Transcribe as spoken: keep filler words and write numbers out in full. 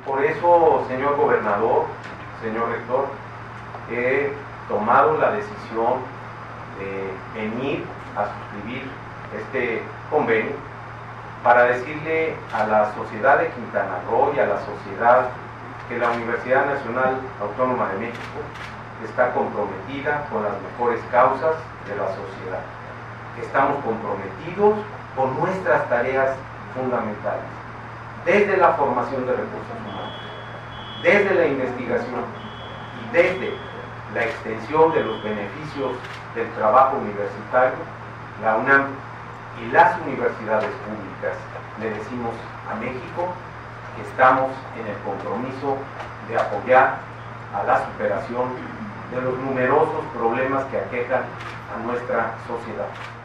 Por eso, señor gobernador, señor rector, he tomado la decisión de venir a suscribir este convenio para decirle a la sociedad de Quintana Roo y a la sociedad que la Universidad Nacional Autónoma de México está comprometida con las mejores causas de la sociedad. Estamos comprometidos con nuestras tareas fundamentales, desde la formación de recursos humanos, desde la investigación y desde la extensión de los beneficios del trabajo universitario. La UNAM y las universidades públicas le decimos a México que estamos en el compromiso de apoyar a la superación de los numerosos problemas que aquejan a nuestra sociedad.